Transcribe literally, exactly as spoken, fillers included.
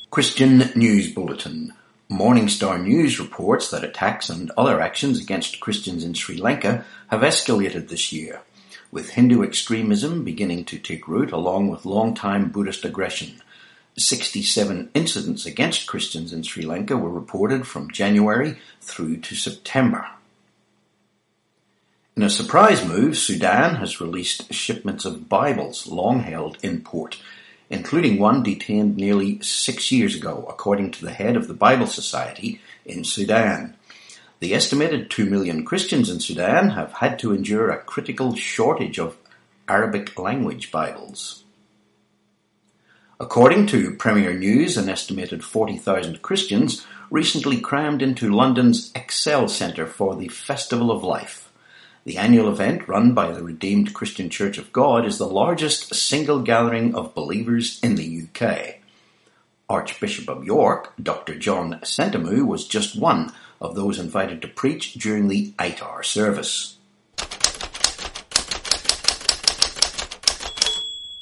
Christian News Bulletin. Morningstar News reports that attacks and other actions against Christians in Sri Lanka have escalated this year, with Hindu extremism beginning to take root along with long-time Buddhist aggression. sixty-seven incidents against Christians in Sri Lanka were reported from January through to September. In a surprise move, Sudan has released shipments of Bibles long held in port, including one detained nearly six years ago, according to the head of the Bible Society in Sudan. The estimated two million Christians in Sudan have had to endure a critical shortage of Arabic language Bibles. According to Premier News, an estimated forty thousand Christians recently crammed into London's Excel Centre for the Festival of Life. The annual event, run by the Redeemed Christian Church of God, is the largest single gathering of believers in the U K. Archbishop of York, Doctor John Sentamu, was just one of those invited to preach during the I T A R service.